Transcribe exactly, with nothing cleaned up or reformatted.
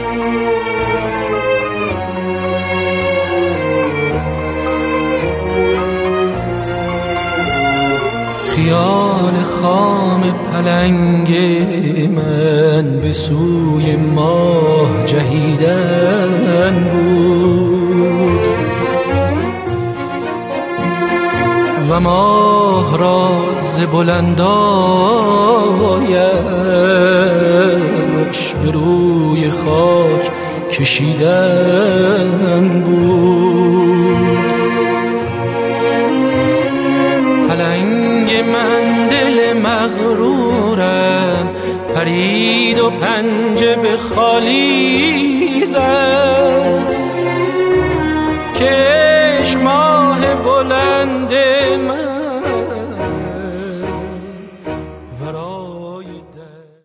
خیال خام پلنگ من به سوی ماه جهیدن بود و ماه را ز بلندایش به روی خاک کشیدن بود. پلنگ من دل مغرورم پرید و پنجه به خالی زد که عشق ما